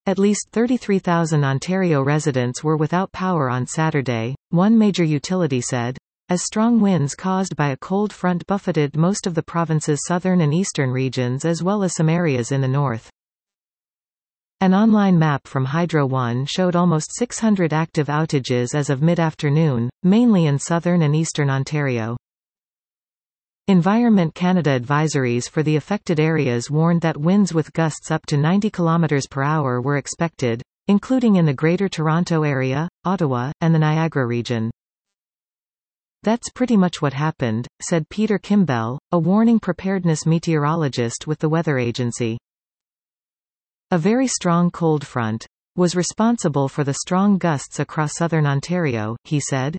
At least 33,000 Ontario residents were without power on Saturday, one major utility said, as strong winds caused by a cold front buffeted most of the province's southern and eastern regions as well as some areas in the north. An online map from Hydro One showed almost 600 active outages as of mid-afternoon, mainly in southern and eastern Ontario. Environment Canada advisories for the affected areas warned that winds with gusts up to 90 km per hour were expected, including in the Greater Toronto Area, Ottawa, and the Niagara region. "That's pretty much what happened," said Peter Kimbell, a warning preparedness meteorologist with the weather agency. "A very strong cold front was responsible for the strong gusts across southern Ontario," he said.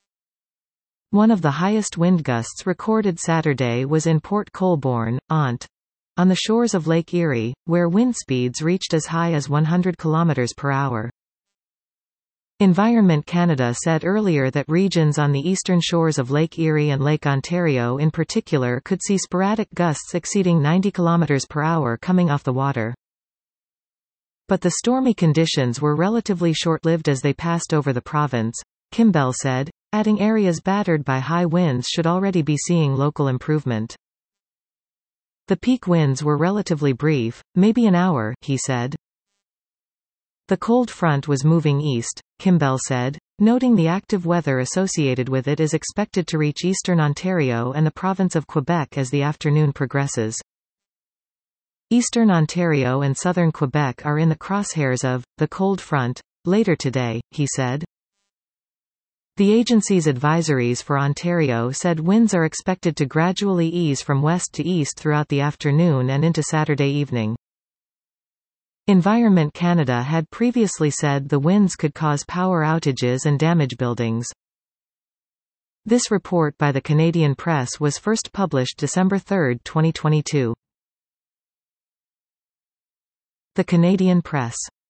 One of the highest wind gusts recorded Saturday was in Port Colborne, Ont. on the shores of Lake Erie, where wind speeds reached as high as 100 km per hour. Environment Canada said earlier that regions on the eastern shores of Lake Erie and Lake Ontario in particular could see sporadic gusts exceeding 90 km per hour coming off the water. But the stormy conditions were relatively short-lived as they passed over the province, Kimbell said, adding areas battered by high winds should already be seeing local improvement. The peak winds were relatively brief, maybe an hour, he said. The cold front was moving east, Kimbell said, noting the active weather associated with it is expected to reach eastern Ontario and the province of Quebec as the afternoon progresses. Eastern Ontario and southern Quebec are in the crosshairs of the cold front later today, he said. The agency's advisories for Ontario said winds are expected to gradually ease from west to east throughout the afternoon and into Saturday evening. Environment Canada had previously said the winds could cause power outages and damage buildings. This report by the Canadian Press was first published December 3, 2022. The Canadian Press